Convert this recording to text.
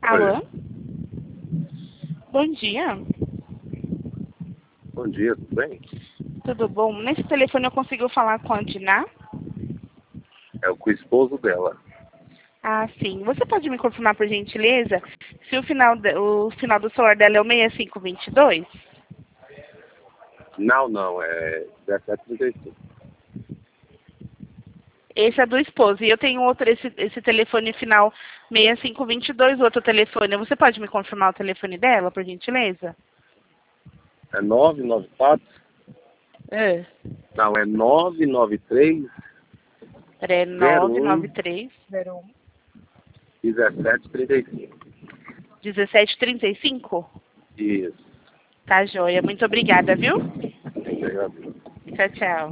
Alô? Bom dia. Bom dia, tudo bem? Tudo bom? Nesse telefone eu consigo falar com a Diná? É com o esposo dela. Ah, sim. Você pode me confirmar, por gentileza, se o final do celular dela é o 6522? Não, é 1735. Esse é do esposo. E eu tenho outro, esse telefone final 6522, outro telefone. Você pode me confirmar o telefone dela, por gentileza? É 994? É. Não, é 993 É 01 99301 1735. 1735? Isso. Tá, joia. Muito obrigada, viu? Obrigado. Tchau, tchau.